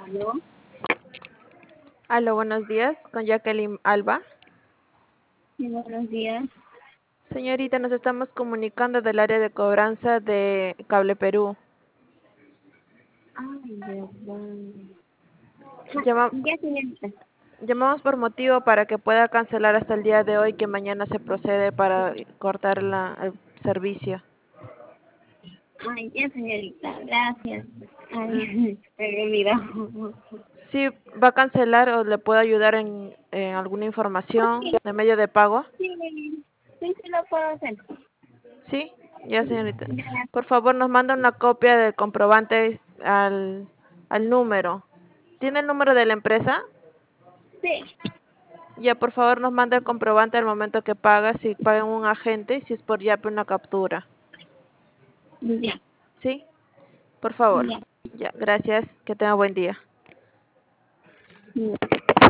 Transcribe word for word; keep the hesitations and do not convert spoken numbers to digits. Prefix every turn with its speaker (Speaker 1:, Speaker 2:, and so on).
Speaker 1: ¿No?
Speaker 2: Aló, buenos días, con Jacqueline Alba.
Speaker 1: Sí, buenos días.
Speaker 2: Señorita, nos estamos comunicando del área de cobranza de Cable Perú.
Speaker 1: Ay, verdad. Ja,
Speaker 2: Llama-
Speaker 1: ya, señorita.
Speaker 2: llamamos por motivo para que pueda cancelar hasta el día de hoy, que mañana se procede para cortar la- el servicio.
Speaker 1: Ay, ya, señorita. Gracias.
Speaker 2: L-
Speaker 1: Ay, me había olvidado.
Speaker 2: ¿Sí va a cancelar o le puedo ayudar en, en alguna información
Speaker 1: Sí,
Speaker 2: de medio de pago?
Speaker 1: sí, sí, sí lo puedo hacer.
Speaker 2: Sí, ya, señorita.
Speaker 1: Gracias.
Speaker 2: Por favor, nos manda una copia del comprobante al, al número. ¿Tiene el número de la empresa?
Speaker 1: Sí,
Speaker 2: Ya, por favor, nos manda el comprobante al momento que paga, si paga en un agente y si es por Yape una captura.
Speaker 1: ya,
Speaker 2: ¿Sí? Por favor.
Speaker 1: ya,
Speaker 2: Ya, gracias. Que tenga buen día.
Speaker 1: ya.